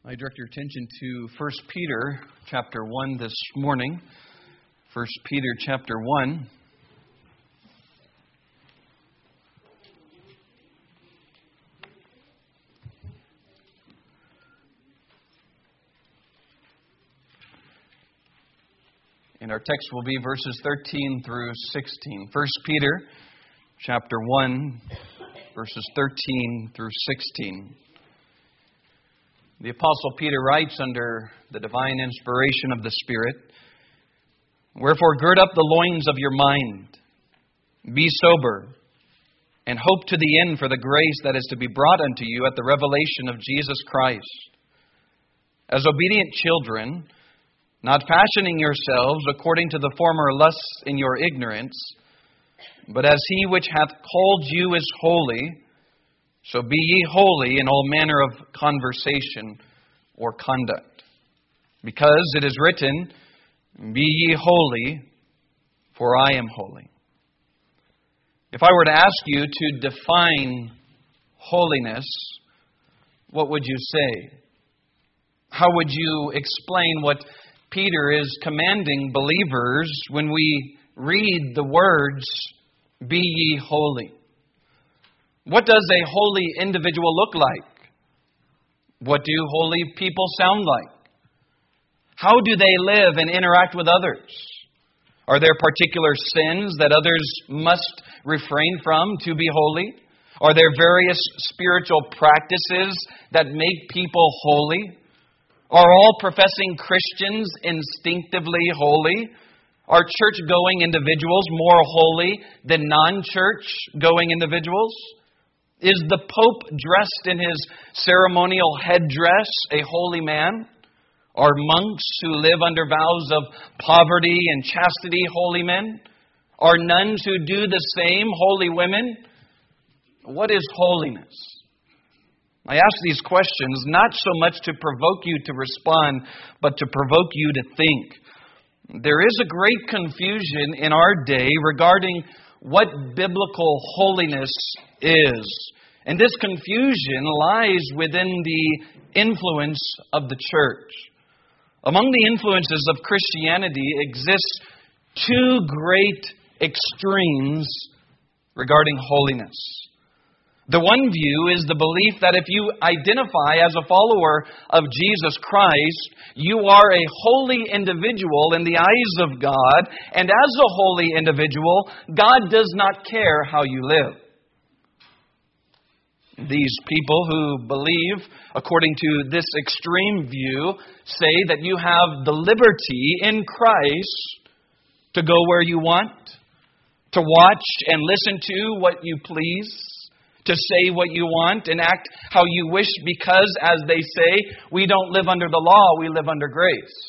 I direct your attention to 1 Peter chapter 1 this morning. 1 Peter chapter 1. And our text will be verses 13 through 16. 1 Peter chapter 1, verses 13 through 16. The Apostle Peter writes under the divine inspiration of the Spirit, "Wherefore gird up the loins of your mind, be sober, and hope to the end for the grace that is to be brought unto you at the revelation of Jesus Christ. As obedient children, not fashioning yourselves according to the former lusts in your ignorance, but as He which hath called you is holy, so be ye holy in all manner of conversation or conduct. Because it is written, Be ye holy, for I am holy." If I were to ask you to define holiness, what would you say? How would you explain what Peter is commanding believers when we read the words, "Be ye holy"? What does a holy individual look like? What do holy people sound like? How do they live and interact with others? Are there particular sins that others must refrain from to be holy? Are there various spiritual practices that make people holy? Are all professing Christians instinctively holy? Are church-going individuals more holy than non-church-going individuals? Is the Pope dressed in his ceremonial headdress a holy man? Are monks who live under vows of poverty and chastity holy men? Are nuns who do the same holy women? What is holiness? I ask these questions not so much to provoke you to respond, but to provoke you to think. There is a great confusion in our day regarding what biblical holiness is. And this confusion lies within the influence of the church. Among the influences of Christianity exist two great extremes regarding holiness. The one view is the belief that if you identify as a follower of Jesus Christ, you are a holy individual in the eyes of God, and as a holy individual, God does not care how you live. These people who believe, according to this extreme view, say that you have the liberty in Christ to go where you want, to watch and listen to what you please, to say what you want and act how you wish because, as they say, we don't live under the law, we live under grace.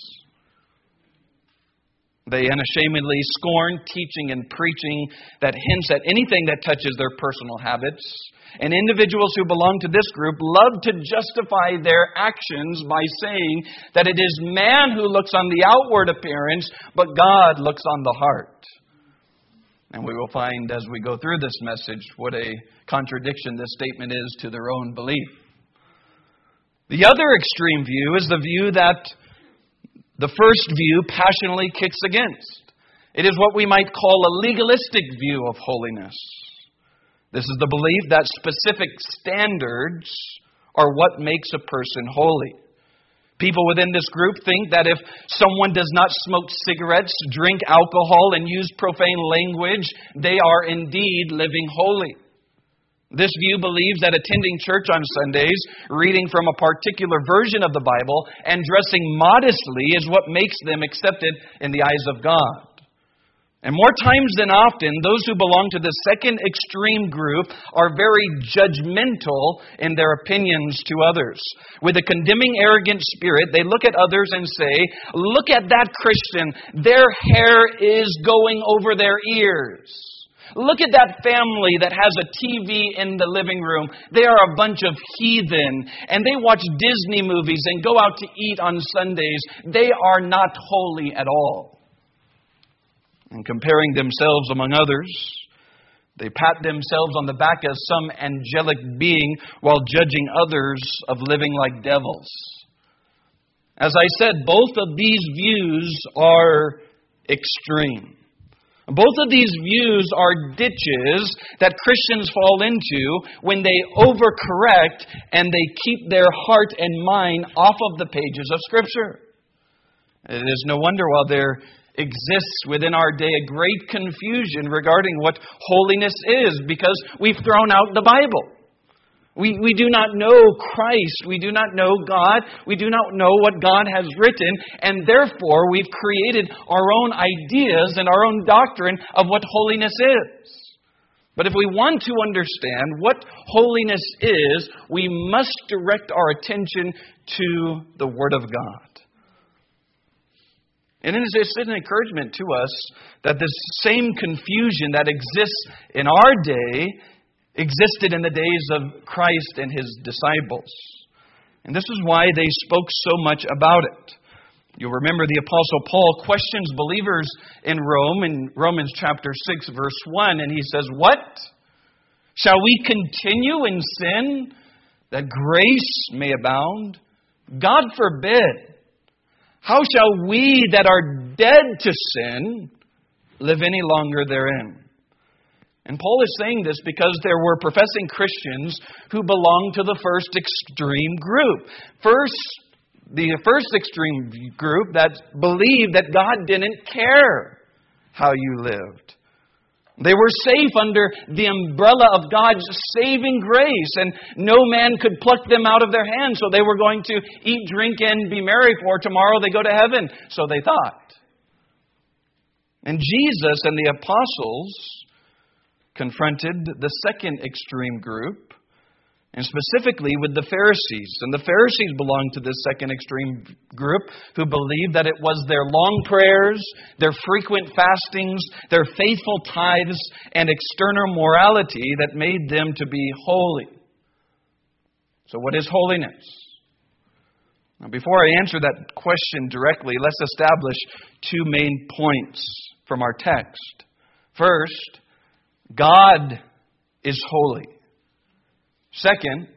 They unashamedly scorn teaching and preaching that hints at anything that touches their personal habits. And individuals who belong to this group love to justify their actions by saying that it is man who looks on the outward appearance, but God looks on the heart. And we will find as we go through this message what a contradiction this statement is to their own belief. The other extreme view is the view that the first view passionately kicks against. It is what we might call a legalistic view of holiness. This is the belief that specific standards are what makes a person holy. People within this group think that if someone does not smoke cigarettes, drink alcohol, and use profane language, they are indeed living holy. This view believes that attending church on Sundays, reading from a particular version of the Bible, and dressing modestly is what makes them accepted in the eyes of God. And more times than often, those who belong to the second extreme group are very judgmental in their opinions to others. With a condemning, arrogant spirit, they look at others and say, "Look at that Christian. Their hair is going over their ears. Look at that family that has a TV in the living room. They are a bunch of heathen, and they watch Disney movies and go out to eat on Sundays. They are not holy at all." And comparing themselves among others, they pat themselves on the back as some angelic being while judging others of living like devils. As I said, both of these views are extreme. Both of these views are ditches that Christians fall into when they overcorrect and they keep their heart and mind off of the pages of Scripture. It is no wonder why there exists within our day a great confusion regarding what holiness is, because we've thrown out the Bible. We do not know Christ. We do not know God. We do not know what God has written. And therefore, we've created our own ideas and our own doctrine of what holiness is. But if we want to understand what holiness is, we must direct our attention to the Word of God. And it's an encouragement to us that this same confusion that exists in our day existed in the days of Christ and His disciples. And this is why they spoke so much about it. You'll remember the Apostle Paul questions believers in Rome in Romans chapter 6, verse 1, and he says, "What? Shall we continue in sin that grace may abound? God forbid. How shall we that are dead to sin live any longer therein?" And Paul is saying this because there were professing Christians who belonged to the first extreme group. The first extreme group that believed that God didn't care how you lived. They were safe under the umbrella of God's saving grace, and no man could pluck them out of their hands, so they were going to eat, drink, and be merry, for tomorrow they go to heaven, so they thought. And Jesus and the apostles confronted the second extreme group, and specifically with the Pharisees. And the Pharisees belonged to this second extreme group who believed that it was their long prayers, their frequent fastings, their faithful tithes, and external morality that made them to be holy. So what is holiness? Now, before I answer that question directly, let's establish two main points from our text. First, God is holy. Second,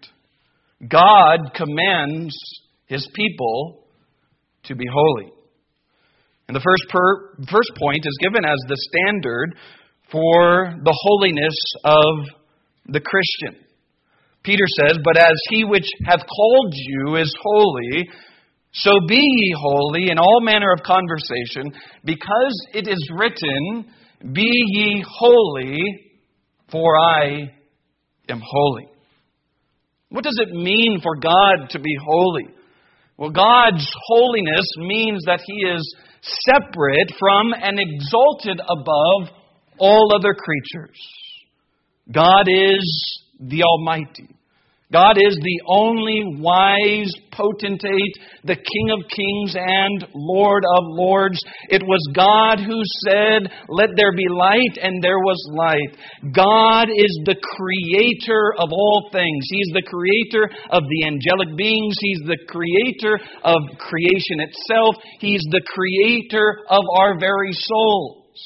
God commands His people to be holy. And the first point is given as the standard for the holiness of the Christian. Peter says, "But as He which hath called you is holy, so be ye holy in all manner of conversation, because it is written, Be ye holy, for I am holy." What does it mean for God to be holy? Well, God's holiness means that He is separate from and exalted above all other creatures. God is the Almighty. God is the only wise potentate, the King of kings and Lord of lords. It was God who said, "Let there be light," and there was light. God is the creator of all things. He's the creator of the angelic beings. He's the creator of creation itself. He's the creator of our very souls.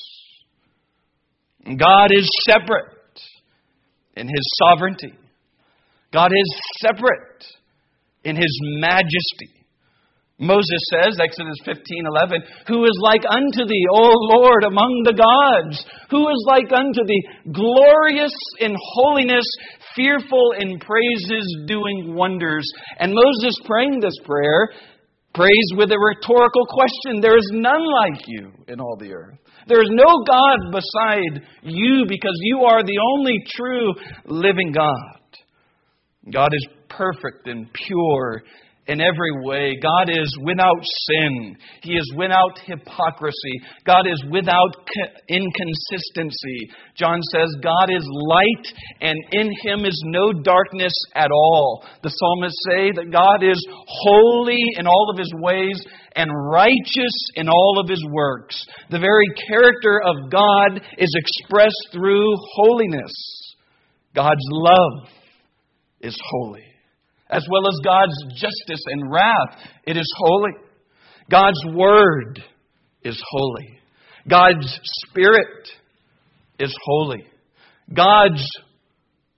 God is separate in His sovereignty. God is separate in His majesty. Moses says, Exodus 15:11, "Who is like unto thee, O Lord, among the gods? Who is like unto thee, glorious in holiness, fearful in praises, doing wonders?" And Moses, praying this prayer, prays with a rhetorical question. There is none like you in all the earth. There is no God beside you, because you are the only true living God. God is perfect and pure in every way. God is without sin. He is without hypocrisy. God is without inconsistency. John says God is light, and in Him is no darkness at all. The psalmists say that God is holy in all of His ways and righteous in all of His works. The very character of God is expressed through holiness. God's love is holy, as well as God's justice and wrath. It is holy. God's Word is holy. God's Spirit is holy. God's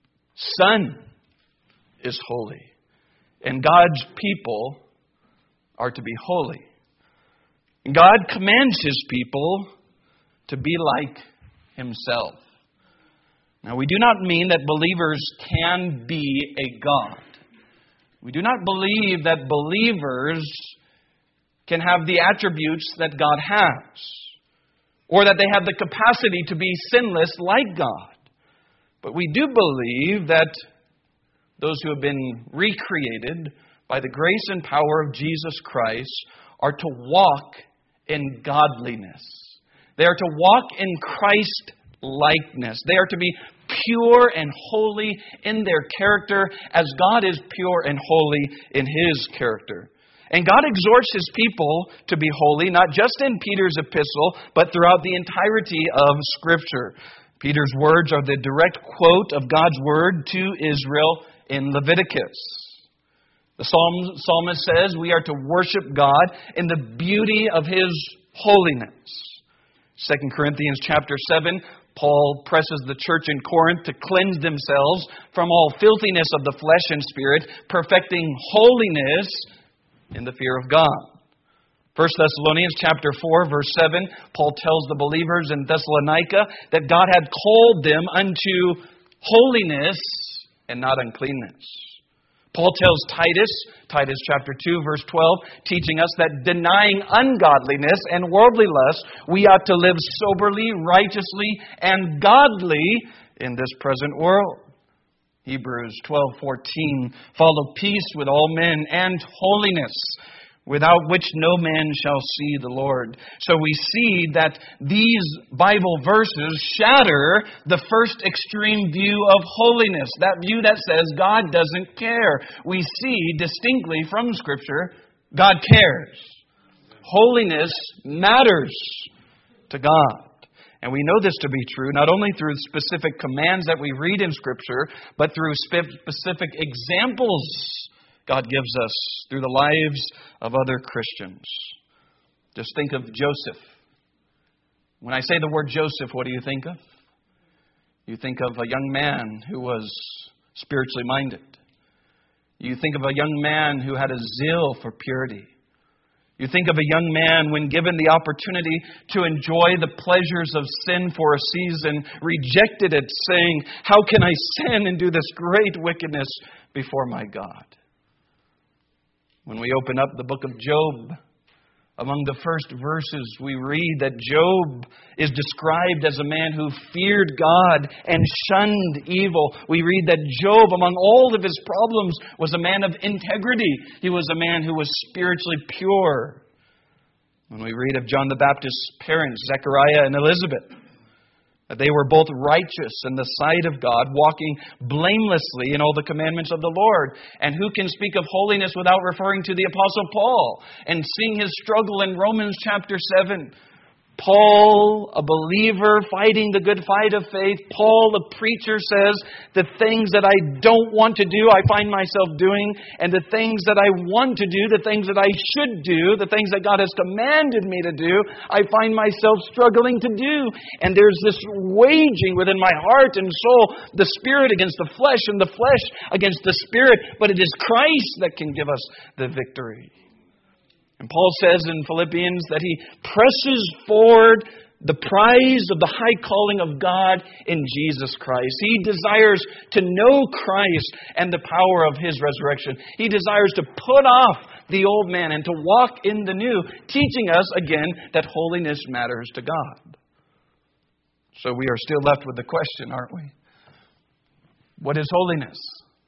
Son is holy. And God's people are to be holy. God commands His people to be like Himself. Now, we do not mean that believers can be a God. We do not believe that believers can have the attributes that God has, or that they have the capacity to be sinless like God. But we do believe that those who have been recreated by the grace and power of Jesus Christ are to walk in godliness. They are to walk in Christ likeness. They are to be pure and holy in their character as God is pure and holy in His character. And God exhorts His people to be holy, not just in Peter's epistle, but throughout the entirety of Scripture. Peter's words are the direct quote of God's word to Israel in Leviticus. The psalmist says we are to worship God in the beauty of His holiness. 2 Corinthians chapter 7, Paul presses the church in Corinth to cleanse themselves from all filthiness of the flesh and spirit, perfecting holiness in the fear of God. 1 Thessalonians chapter 4, verse 7, Paul tells the believers in Thessalonica that God had called them unto holiness and not uncleanness. Paul tells Titus chapter 2, verse 12, teaching us that denying ungodliness and worldly lust, we ought to live soberly, righteously, and godly in this present world. Hebrews 12:14, follow peace with all men and holiness, without which no man shall see the Lord. So we see that these Bible verses shatter the first extreme view of holiness, that view that says God doesn't care. We see distinctly from Scripture, God cares. Holiness matters to God. And we know this to be true not only through specific commands that we read in Scripture, but through specific examples God gives us through the lives of other Christians. Just think of Joseph. When I say the word Joseph, what do you think of? You think of a young man who was spiritually minded. You think of a young man who had a zeal for purity. You think of a young man, when given the opportunity to enjoy the pleasures of sin for a season, rejected it, saying, "How can I sin and do this great wickedness before my God?" When we open up the book of Job, among the first verses, we read that Job is described as a man who feared God and shunned evil. We read that Job, among all of his problems, was a man of integrity. He was a man who was spiritually pure. When we read of John the Baptist's parents, Zechariah and Elizabeth, that they were both righteous in the sight of God, walking blamelessly in all the commandments of the Lord. And who can speak of holiness without referring to the Apostle Paul and seeing his struggle in Romans chapter 7? Paul, a believer fighting the good fight of faith. Paul, a preacher, says, the things that I don't want to do, I find myself doing. And the things that I want to do, the things that I should do, the things that God has commanded me to do, I find myself struggling to do. And there's this waging within my heart and soul, the spirit against the flesh and the flesh against the spirit. But it is Christ that can give us the victory. And Paul says in Philippians that he presses forward the prize of the high calling of God in Jesus Christ. He desires to know Christ and the power of His resurrection. He desires to put off the old man and to walk in the new, teaching us again that holiness matters to God. So we are still left with the question, aren't we? What is holiness?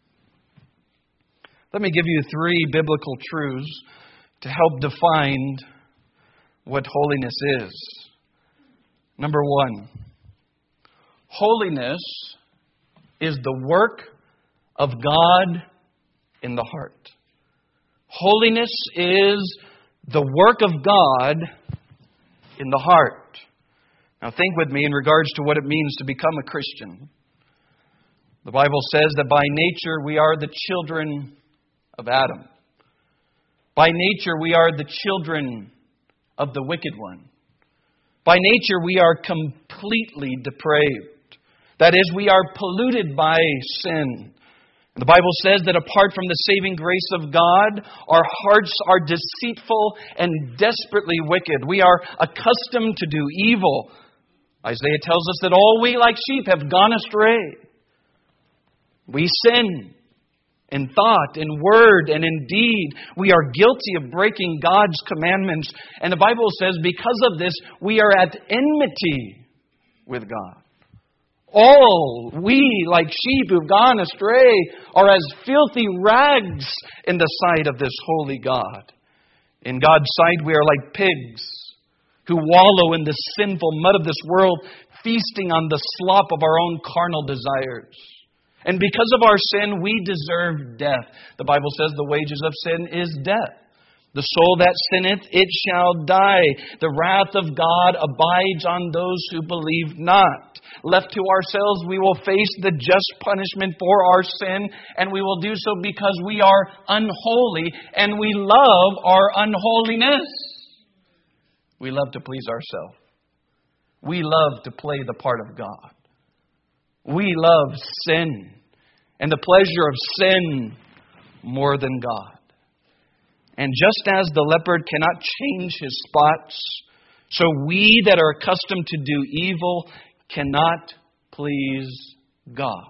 Let me give you 3 biblical truths to help define what holiness is. Number 1, holiness is the work of God in the heart. Holiness is the work of God in the heart. Now think with me in regards to what it means to become a Christian. The Bible says that by nature we are the children of Adam. By nature, we are the children of the wicked one. By nature, we are completely depraved. That is, we are polluted by sin. The Bible says that apart from the saving grace of God, our hearts are deceitful and desperately wicked. We are accustomed to do evil. Isaiah tells us that all we like sheep have gone astray. We sin in thought, in word, and in deed. We are guilty of breaking God's commandments. And the Bible says because of this, we are at enmity with God. All we, like sheep who've gone astray, are as filthy rags in the sight of this holy God. In God's sight, we are like pigs who wallow in the sinful mud of this world, feasting on the slop of our own carnal desires. And because of our sin, we deserve death. The Bible says the wages of sin is death. The soul that sinneth, it shall die. The wrath of God abides on those who believe not. Left to ourselves, we will face the just punishment for our sin, and we will do so because we are unholy, and we love our unholiness. We love to please ourselves. We love to play the part of God. We love sin and the pleasure of sin more than God. And just as the leopard cannot change his spots, so we that are accustomed to do evil cannot please God.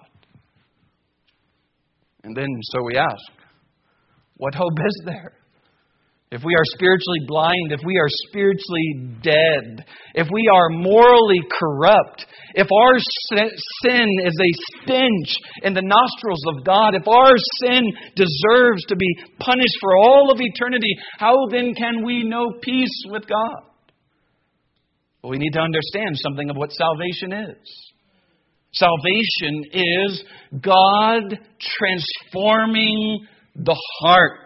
And then so we ask, what hope is there? If we are spiritually blind, if we are spiritually dead, if we are morally corrupt, if our sin is a stench in the nostrils of God, if our sin deserves to be punished for all of eternity, how then can we know peace with God? Well, we need to understand something of what salvation is. Salvation is God transforming the heart,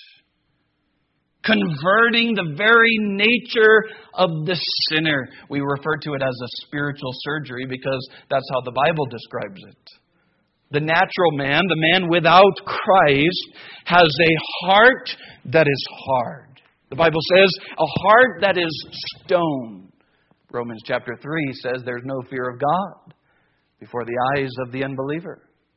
converting the very nature of the sinner. We refer to it as a spiritual surgery because that's how the Bible describes it. The natural man, the man without Christ, has a heart that is hard. The Bible says a heart that is stone. Romans chapter 3 says there's no fear of God before the eyes of the unbeliever.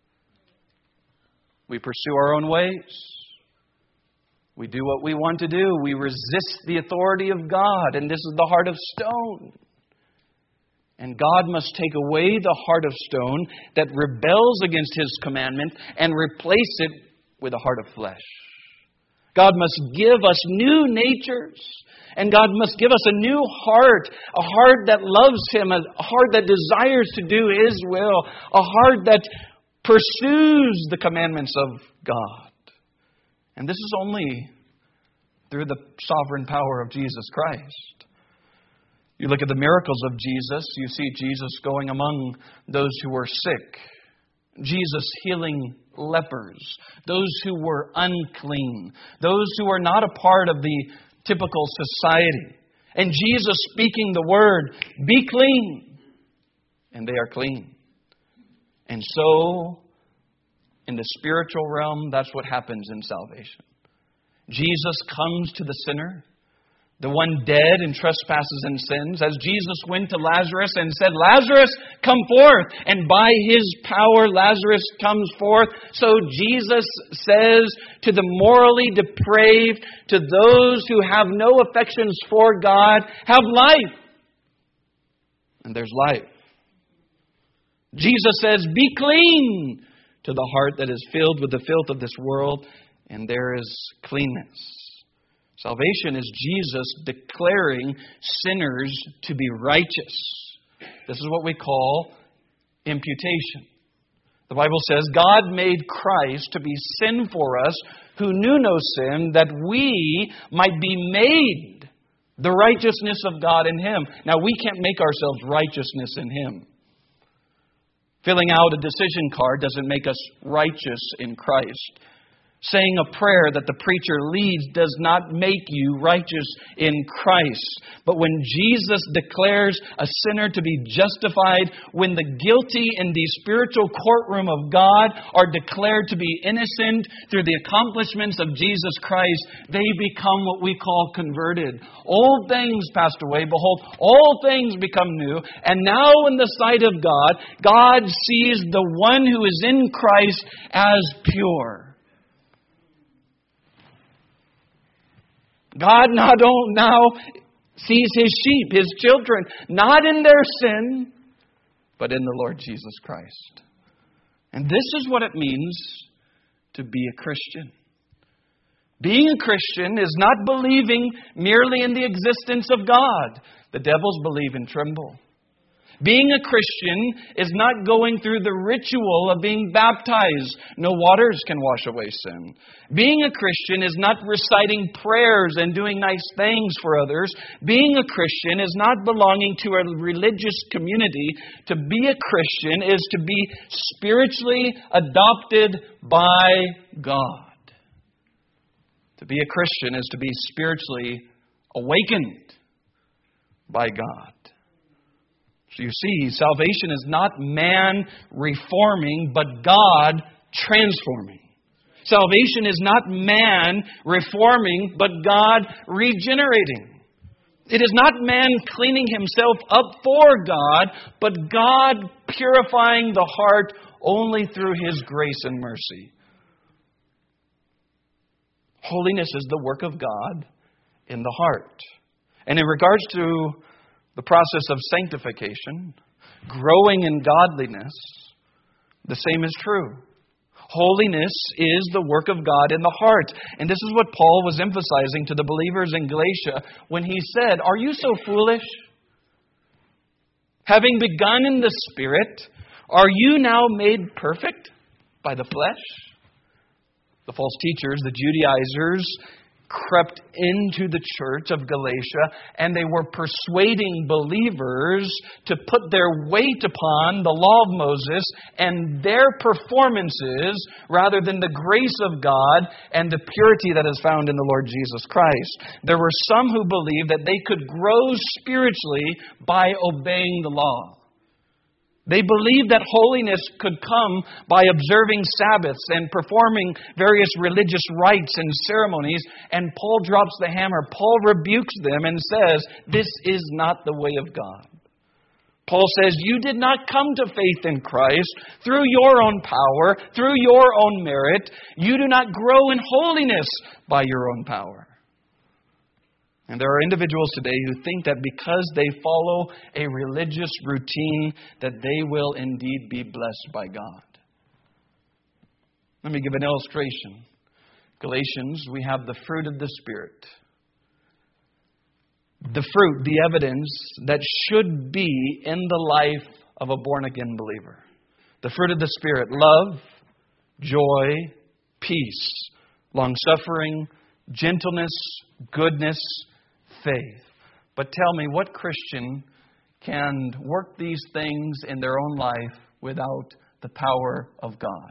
We pursue our own ways. We do what we want to do. We resist the authority of God. And this is the heart of stone. And God must take away the heart of stone that rebels against His commandment and replace it with a heart of flesh. God must give us new natures. And God must give us a new heart. A heart that loves Him. A heart that desires to do His will. A heart that pursues the commandments of God. And this is only through the sovereign power of Jesus Christ. You look at the miracles of Jesus, you see Jesus going among those who were sick. Jesus healing lepers, those who were unclean, those who were not a part of the typical society. And Jesus speaking the word, be clean. And they are clean. And so, in the spiritual realm, that's what happens in salvation. Jesus comes to the sinner, the one dead in trespasses and sins, as Jesus went to Lazarus and said, Lazarus, come forth. And by His power, Lazarus comes forth. So Jesus says to the morally depraved, to those who have no affections for God, have life. And there's life. Jesus says, be clean, to the heart that is filled with the filth of this world, and there is cleanness. Salvation is Jesus declaring sinners to be righteous. This is what we call imputation. The Bible says God made Christ to be sin for us who knew no sin, that we might be made the righteousness of God in Him. Now, we can't make ourselves righteousness in Him. Filling out a decision card doesn't make us righteous in Christ. Saying a prayer that the preacher leads does not make you righteous in Christ. But when Jesus declares a sinner to be justified, when the guilty in the spiritual courtroom of God are declared to be innocent through the accomplishments of Jesus Christ, they become what we call converted. Old things passed away. Behold, all things become new. And now in the sight of God, God sees the one who is in Christ as pure. God now sees His sheep, His children, not in their sin, but in the Lord Jesus Christ. And this is what it means to be a Christian. Being a Christian is not believing merely in the existence of God. The devils believe and tremble. Being a Christian is not going through the ritual of being baptized. No waters can wash away sin. Being a Christian is not reciting prayers and doing nice things for others. Being a Christian is not belonging to a religious community. To be a Christian is to be spiritually adopted by God. To be a Christian is to be spiritually awakened by God. So you see, salvation is not man reforming, but God transforming. Salvation is not man reforming, but God regenerating. It is not man cleaning himself up for God, but God purifying the heart only through His grace and mercy. Holiness is the work of God in the heart. And in regards to the process of sanctification, growing in godliness, the same is true. Holiness is the work of God in the heart. And this is what Paul was emphasizing to the believers in Galatia when he said, "Are you so foolish? Having begun in the Spirit, are you now made perfect by the flesh?" The false teachers, the Judaizers, crept into the church of Galatia, and they were persuading believers to put their weight upon the law of Moses and their performances rather than the grace of God and the purity that is found in the Lord Jesus Christ. There were some who believed that they could grow spiritually by obeying the law. They believed that holiness could come by observing Sabbaths and performing various religious rites and ceremonies. And Paul drops the hammer. Paul rebukes them and says, this is not the way of God. Paul says, you did not come to faith in Christ through your own power, through your own merit. You do not grow in holiness by your own power. And there are individuals today who think that because they follow a religious routine, that they will indeed be blessed by God. Let me give an illustration. Galatians, we have the fruit of the Spirit. The fruit, the evidence that should be in the life of a born-again believer. The fruit of the Spirit: love, joy, peace, long-suffering, gentleness, goodness, faith. But tell me, what Christian can work these things in their own life without the power of God?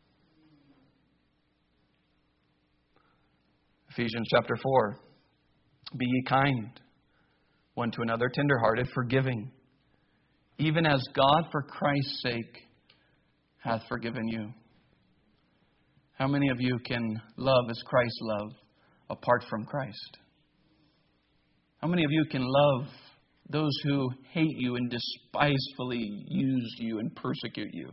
Ephesians chapter 4. Be ye kind one to another, tenderhearted, forgiving, even as God for Christ's sake hath forgiven you. How many of you can love as Christ loved apart from Christ? How many of you can love those who hate you and despisefully use you and persecute you?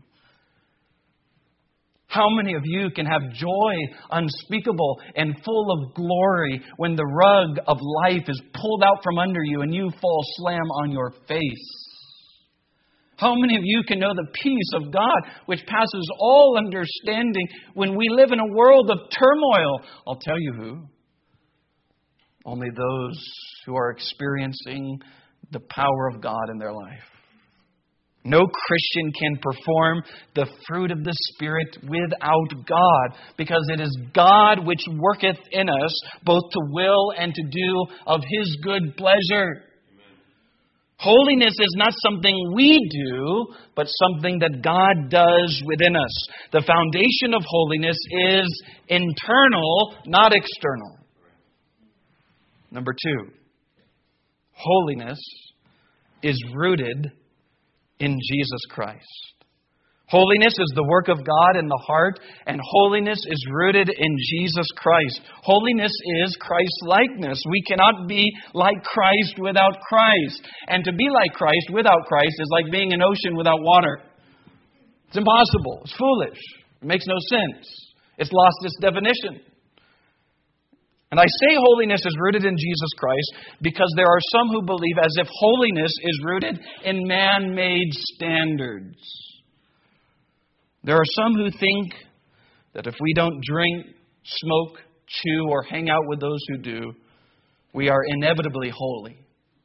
How many of you can have joy unspeakable and full of glory when the rug of life is pulled out from under you and you fall slam on your face? How many of you can know the peace of God which passes all understanding when we live in a world of turmoil? I'll tell you who. Only those who are experiencing the power of God in their life. No Christian can perform the fruit of the Spirit without God, because it is God which worketh in us both to will and to do of His good pleasure. Amen. Holiness is not something we do, but something that God does within us. The foundation of holiness is internal, not external. Number 2, holiness is rooted in Jesus Christ. Holiness is the work of God in the heart, and holiness is rooted in Jesus Christ. Holiness is Christ-likeness. We cannot be like Christ without Christ. And to be like Christ without Christ is like being an ocean without water. It's impossible. It's foolish. It makes no sense. It's lost its definition. And I say holiness is rooted in Jesus Christ because there are some who believe as if holiness is rooted in man-made standards. There are some who think that if we don't drink, smoke, chew, or hang out with those who do, we are inevitably holy.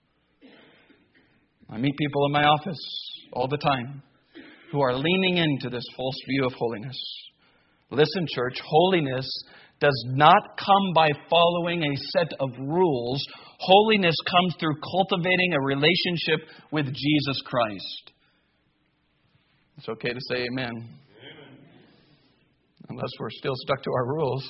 I meet people in my office all the time who are leaning into this false view of holiness. Listen, church, holiness does not come by following a set of rules. Holiness comes through cultivating a relationship with Jesus Christ. It's okay to say amen. Unless we're still stuck to our rules.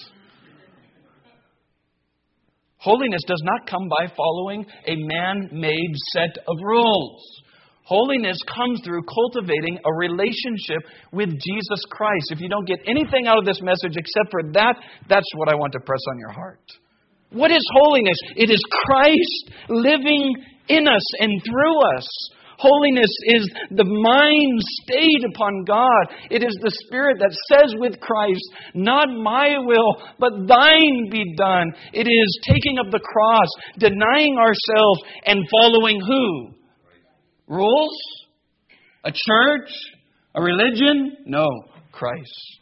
Holiness does not come by following a man-made set of rules. Holiness comes through cultivating a relationship with Jesus Christ. If you don't get anything out of this message except for that, that's what I want to press on your heart. What is holiness? It is Christ living in us and through us. Holiness is the mind stayed upon God. It is the Spirit that says with Christ, not my will, but thine be done. It is taking up the cross, denying ourselves, and following who? Rules? A church? A religion? No, Christ.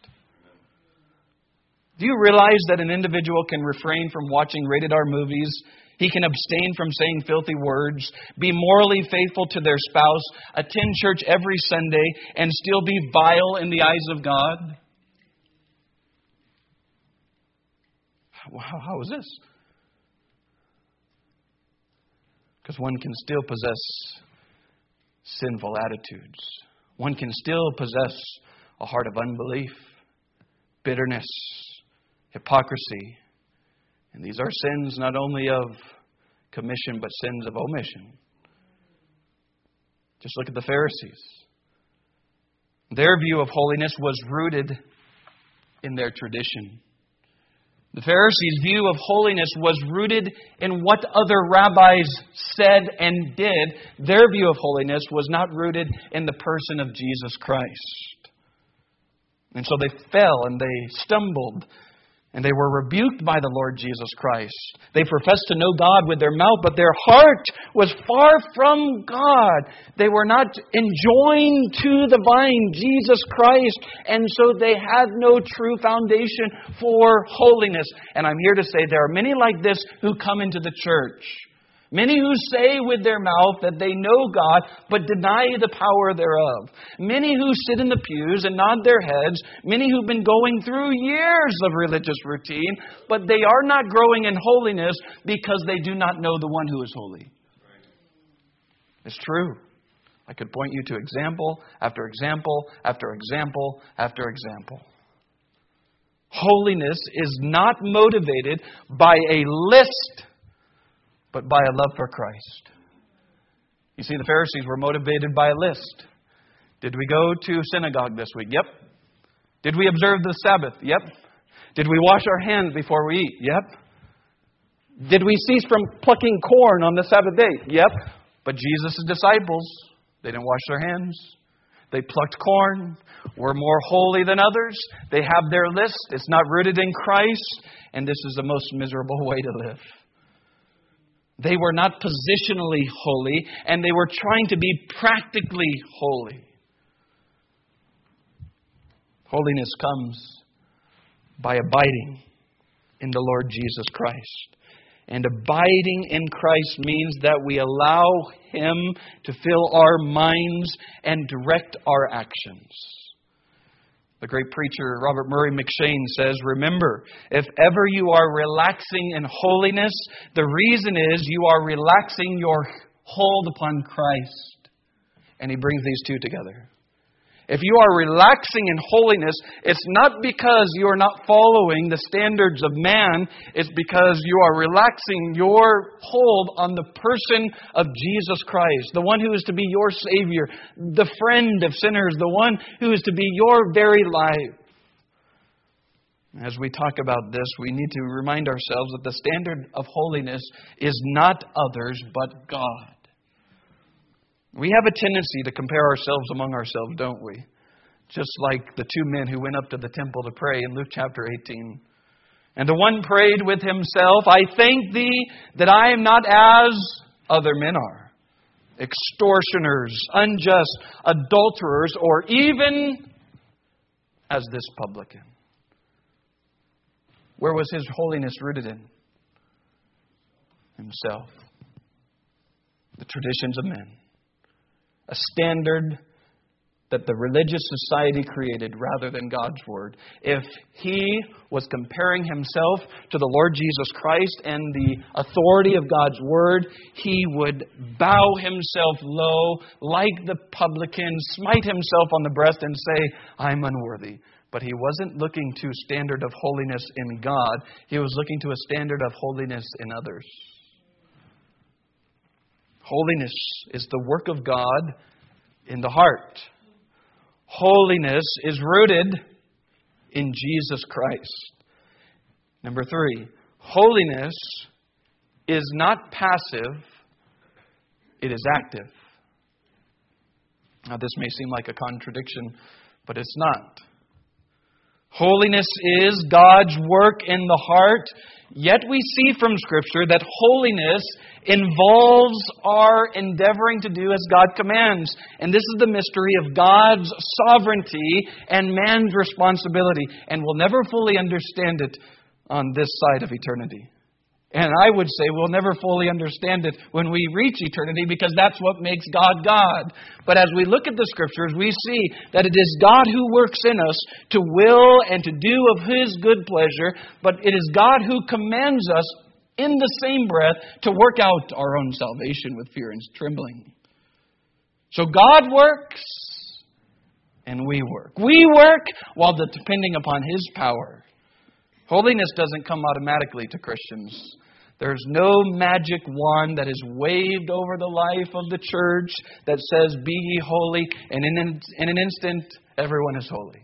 Do you realize that an individual can refrain from watching rated-R movies? He can abstain from saying filthy words, be morally faithful to their spouse, attend church every Sunday, and still be vile in the eyes of God? How is this? Because one can still possess sinful attitudes. One can still possess a heart of unbelief, bitterness, hypocrisy. And these are sins not only of commission, but sins of omission. Just look at the Pharisees. Their view of holiness was rooted in their tradition. The Pharisees' view of holiness was rooted in what other rabbis said and did. Their view of holiness was not rooted in the person of Jesus Christ. And so they fell and they stumbled. And they were rebuked by the Lord Jesus Christ. They professed to know God with their mouth, but their heart was far from God. They were not enjoined to the vine, Jesus Christ, and so they had no true foundation for holiness. And I'm here to say there are many like this who come into the church. Many who say with their mouth that they know God, but deny the power thereof. Many who sit in the pews and nod their heads. Many who've been going through years of religious routine, but they are not growing in holiness because they do not know the one who is holy. It's true. I could point you to example after example after example after example. Holiness is not motivated by a list, but by a love for Christ. You see, the Pharisees were motivated by a list. Did we go to synagogue this week? Yep. Did we observe the Sabbath? Yep. Did we wash our hands before we eat? Yep. Did we cease from plucking corn on the Sabbath day? Yep. But Jesus' disciples, they didn't wash their hands. They plucked corn, were more holy than others. They have their list. It's not rooted in Christ. And this is the most miserable way to live. They were not positionally holy, and they were trying to be practically holy. Holiness comes by abiding in the Lord Jesus Christ. And abiding in Christ means that we allow Him to fill our minds and direct our actions. The great preacher Robert Murray McCheyne says, remember, if ever you are relaxing in holiness, the reason is you are relaxing your hold upon Christ. And He brings these two together. If you are relaxing in holiness, it's not because you are not following the standards of man. It's because you are relaxing your hold on the person of Jesus Christ, the one who is to be your Savior, the friend of sinners, the one who is to be your very life. As we talk about this, we need to remind ourselves that the standard of holiness is not others, but God. We have a tendency to compare ourselves among ourselves, don't we? Just like the two men who went up to the temple to pray in Luke chapter 18. And the one prayed with himself, I thank Thee that I am not as other men are. Extortioners, unjust, adulterers, or even as this publican. Where was his holiness rooted in? Himself. The traditions of men. A standard that the religious society created rather than God's Word. If he was comparing himself to the Lord Jesus Christ and the authority of God's Word, he would bow himself low like the publican, smite himself on the breast and say, I'm unworthy. But he wasn't looking to a standard of holiness in God. He was looking to a standard of holiness in others. Holiness is the work of God in the heart. Holiness is rooted in Jesus Christ. Number 3, holiness is not passive, it is active. Now, this may seem like a contradiction, but it's not. Holiness is God's work in the heart, yet we see from Scripture that holiness involves our endeavoring to do as God commands. And this is the mystery of God's sovereignty and man's responsibility. And we'll never fully understand it on this side of eternity. And I would say we'll never fully understand it when we reach eternity, because that's what makes God God. But as we look at the Scriptures, we see that it is God who works in us to will and to do of His good pleasure, but it is God who commands us in the same breath to work out our own salvation with fear and trembling. So God works and we work. We work while depending upon His power. Holiness doesn't come automatically to Christians. There's no magic wand that is waved over the life of the church that says, be ye holy, and in an instant, everyone is holy.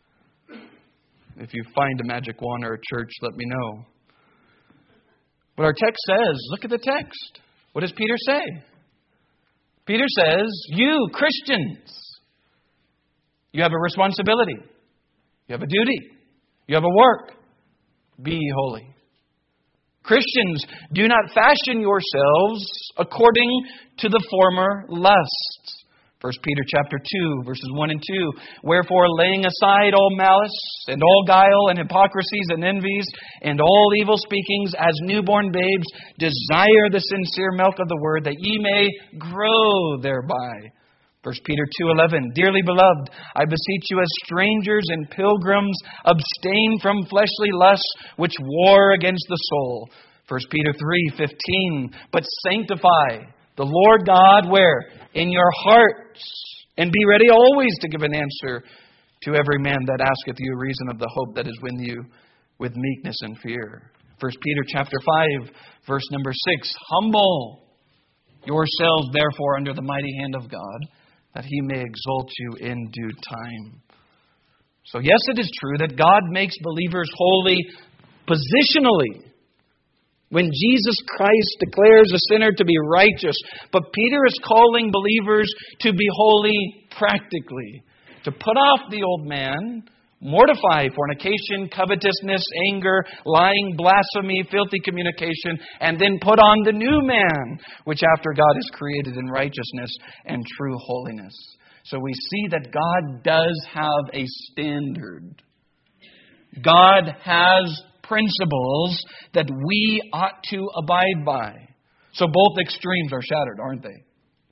If you find a magic wand or a church, let me know. But our text says, look at the text. What does Peter say? Peter says, you Christians, you have a responsibility. You have a duty. You have a work. Be ye holy. Christians, do not fashion yourselves according to the former lusts. 1 Peter chapter 2, verses 1 and 2. Wherefore, laying aside all malice, and all guile, and hypocrisies, and envies, and all evil speakings, as newborn babes, desire the sincere milk of the word, that ye may grow thereby. 1 Peter 2:11, Dearly beloved, I beseech you as strangers and pilgrims, abstain from fleshly lusts which war against the soul. 1 Peter 3:15, But sanctify the Lord God where? In your hearts, and be ready always to give an answer to every man that asketh you a reason of the hope that is within you with meekness and fear. 1 Peter chapter 5, verse number 6, Humble yourselves therefore under the mighty hand of God, that He may exalt you in due time. So yes, it is true that God makes believers holy positionally when Jesus Christ declares a sinner to be righteous. But Peter is calling believers to be holy practically, to put off the old man, mortify fornication, covetousness, anger, lying, blasphemy, filthy communication, and then put on the new man, which after God is created in righteousness and true holiness. So we see that God does have a standard. God has principles that we ought to abide by. So both extremes are shattered, aren't they?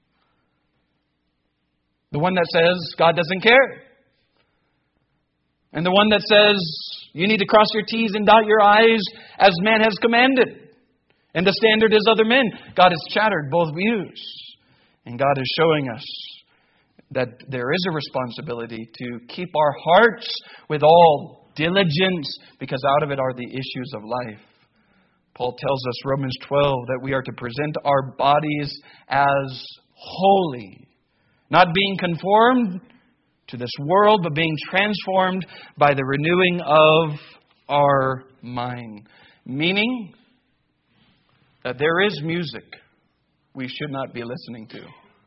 The one that says God doesn't care. And the one that says you need to cross your T's and dot your I's as man has commanded. And the standard is other men. God has shattered both views. And God is showing us that there is a responsibility to keep our hearts with all diligence, because out of it are the issues of life. Paul tells us, Romans 12, that we are to present our bodies as holy, not being conformed to this world, but being transformed by the renewing of our mind. Meaning that there is music we should not be listening to.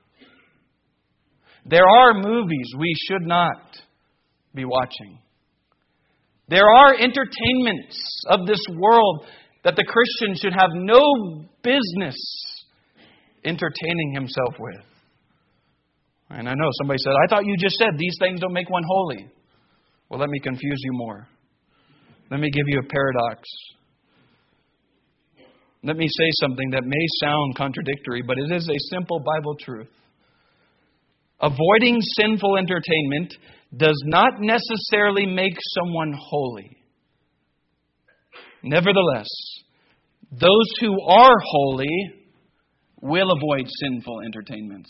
There are movies we should not be watching. There are entertainments of this world that the Christian should have no business entertaining himself with. And I know somebody said, I thought you just said these things don't make one holy. Well, let me confuse you more. Let me give you a paradox. Let me say something that may sound contradictory, but it is a simple Bible truth. Avoiding sinful entertainment does not necessarily make someone holy. Nevertheless, those who are holy will avoid sinful entertainments.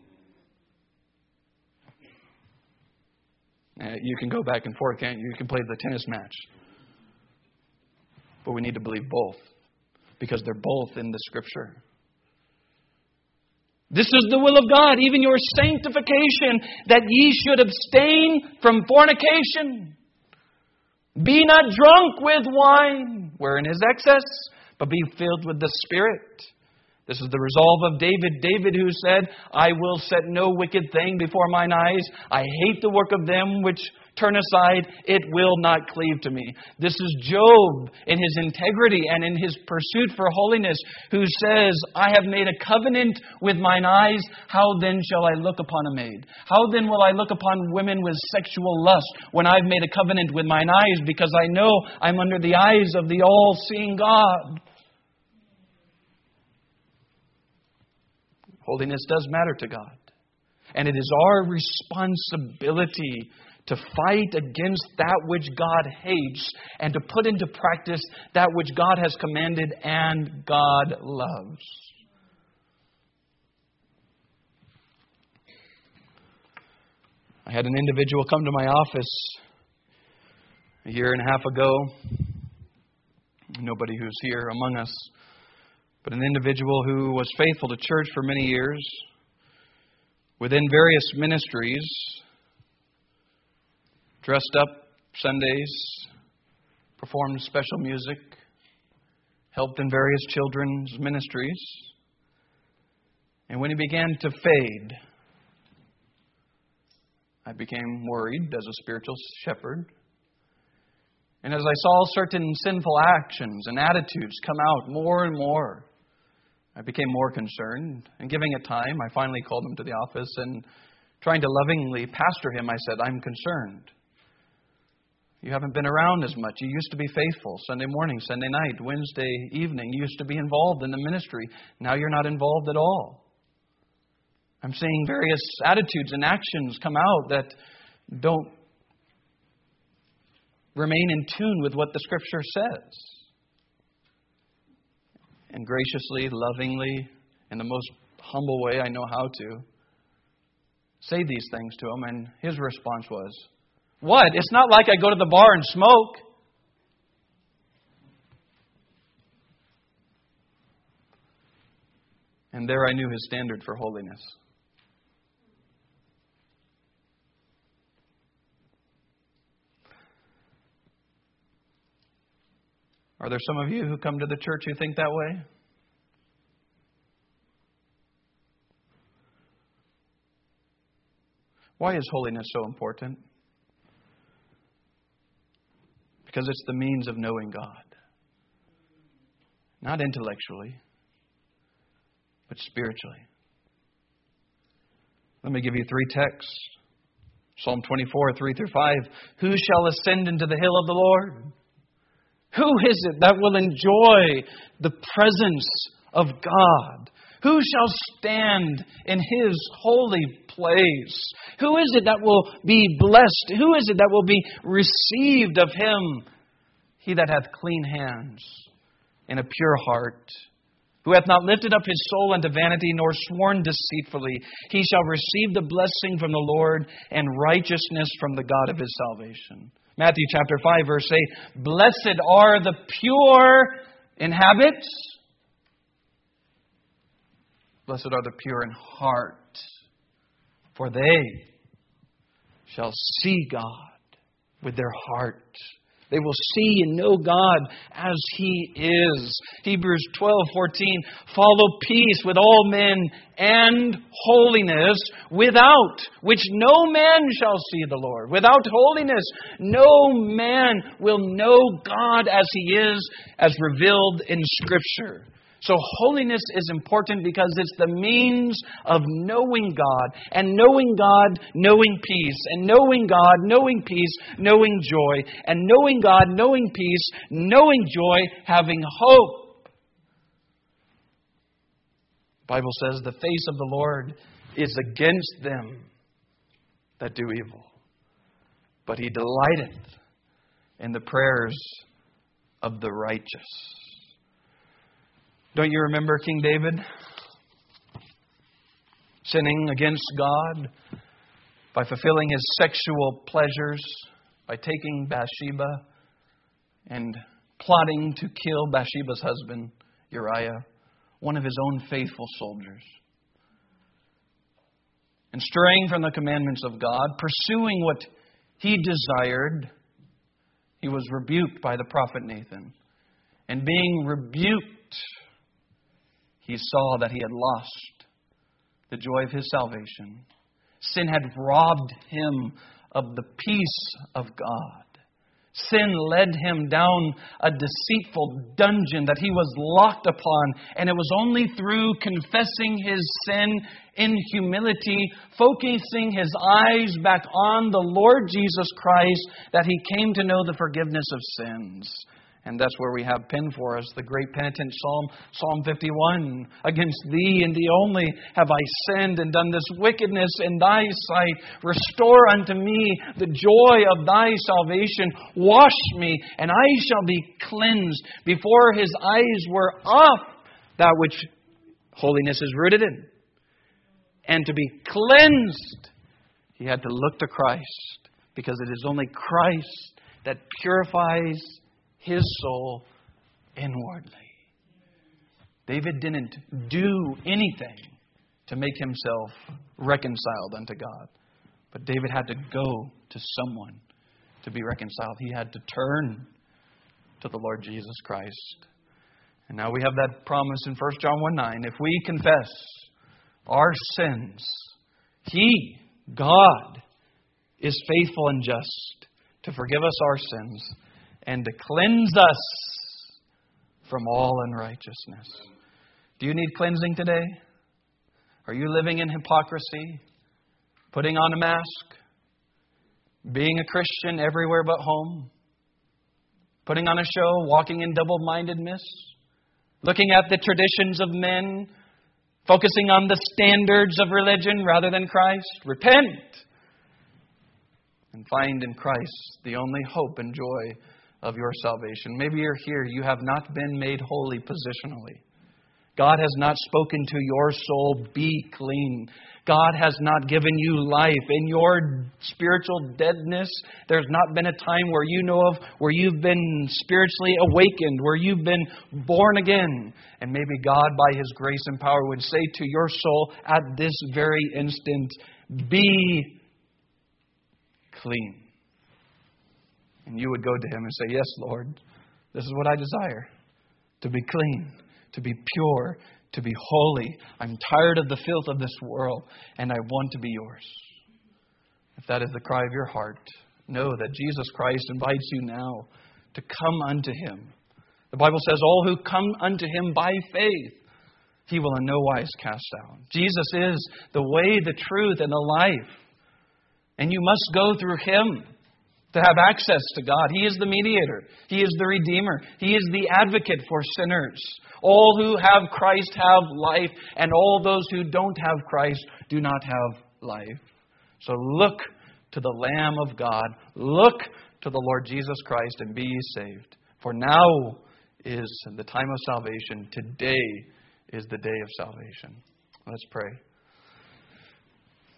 You can go back and forth, can't you? You can play the tennis match. But we need to believe both, because they're both in the Scripture. This is the will of God, even your sanctification, that ye should abstain from fornication. Be not drunk with wine, wherein is excess, but be filled with the Spirit. This is the resolve of David. David who said, I will set no wicked thing before mine eyes. I hate the work of them which turn aside. It will not cleave to me. This is Job in his integrity and in his pursuit for holiness, who says, I have made a covenant with mine eyes. How then shall I look upon a maid? How then will I look upon women with sexual lust when I've made a covenant with mine eyes, because I know I'm under the eyes of the all-seeing God? Holiness does matter to God. And it is our responsibility to fight against that which God hates and to put into practice that which God has commanded and God loves. I had an individual come to my office a year and a half ago. Nobody who's here among us, but an individual who was faithful to church for many years, within various ministries, dressed up Sundays, performed special music, helped in various children's ministries. And when he began to fade, I became worried as a spiritual shepherd. And as I saw certain sinful actions and attitudes come out more and more, I became more concerned. And giving it time, I finally called him to the office, and trying to lovingly pastor him, I said, I'm concerned. You haven't been around as much. You used to be faithful. Sunday morning, Sunday night, Wednesday evening. You used to be involved in the ministry. Now you're not involved at all. I'm seeing various attitudes and actions come out that don't remain in tune with what the Scripture says. And graciously, lovingly, in the most humble way I know how to, say these things to him. And his response was, what? It's not like I go to the bar and smoke. And there I knew his standard for holiness. Are there some of you who come to the church who think that way? Why is holiness so important? Because it's the means of knowing God. Not intellectually, but spiritually. Let me give you 3 texts. Psalm 24, 3-5. Who shall ascend into the hill of the Lord? Who is it that will enjoy the presence of God? Who shall stand in His holy place? Who is it that will be blessed? Who is it that will be received of Him? He that hath clean hands and a pure heart, who hath not lifted up his soul unto vanity, nor sworn deceitfully, he shall receive the blessing from the Lord and righteousness from the God of his salvation. Matthew chapter 5, verse 8, blessed are the pure in habit. Blessed are the pure in heart, for they shall see God with their heart. They will see and know God as He is. Hebrews 12:14, follow peace with all men and holiness, without which no man shall see the Lord. Without holiness, no man will know God as He is, as revealed in Scripture. So holiness is important because it's the means of knowing God. And knowing God, knowing peace. And knowing God, knowing peace, knowing joy. And knowing God, knowing peace, knowing joy, having hope. The Bible says the face of the Lord is against them that do evil, but He delighteth in the prayers of the righteous. Don't you remember King David sinning against God by fulfilling his sexual pleasures, by taking Bathsheba and plotting to kill Bathsheba's husband, Uriah, one of his own faithful soldiers? And straying from the commandments of God, pursuing what he desired, he was rebuked by the prophet Nathan. And being rebuked, he saw that he had lost the joy of his salvation. Sin had robbed him of the peace of God. Sin led him down a deceitful dungeon that he was locked upon. And it was only through confessing his sin in humility, focusing his eyes back on the Lord Jesus Christ, that he came to know the forgiveness of sins. And that's where we have pinned for us the great penitent psalm, Psalm 51. Against Thee and Thee only have I sinned and done this wickedness in Thy sight. Restore unto me the joy of Thy salvation. Wash me, and I shall be cleansed. Before his eyes were off that which holiness is rooted in. And to be cleansed, he had to look to Christ, because it is only Christ that purifies his soul inwardly. David didn't do anything to make himself reconciled unto God. But David had to go to someone to be reconciled. He had to turn to the Lord Jesus Christ. And now we have that promise in 1 John 1:9. If we confess our sins, He, God, is faithful and just to forgive us our sins and to cleanse us from all unrighteousness. Do you need cleansing today? Are you living in hypocrisy? Putting on a mask? Being a Christian everywhere but home? Putting on a show? Walking in double-mindedness? Looking at the traditions of men? Focusing on the standards of religion rather than Christ? Repent! And find in Christ the only hope and joy of your salvation. Maybe you're here, you have not been made holy positionally. God has not spoken to your soul, be clean. God has not given you life. In your spiritual deadness, there's not been a time where you know of where you've been spiritually awakened, where you've been born again. And maybe God, by His grace and power, would say to your soul at this very instant, be clean. And you would go to Him and say, yes, Lord, this is what I desire. To be clean, to be pure, to be holy. I'm tired of the filth of this world, and I want to be yours. If that is the cry of your heart, know that Jesus Christ invites you now to come unto Him. The Bible says, all who come unto Him by faith, He will in no wise cast out. Jesus is the way, the truth, and the life. And you must go through Him to have access to God. He is the mediator. He is the Redeemer. He is the advocate for sinners. All who have Christ have life, and all those who don't have Christ do not have life. So look to the Lamb of God. Look to the Lord Jesus Christ and be ye saved. For now is the time of salvation. Today is the day of salvation. Let's pray.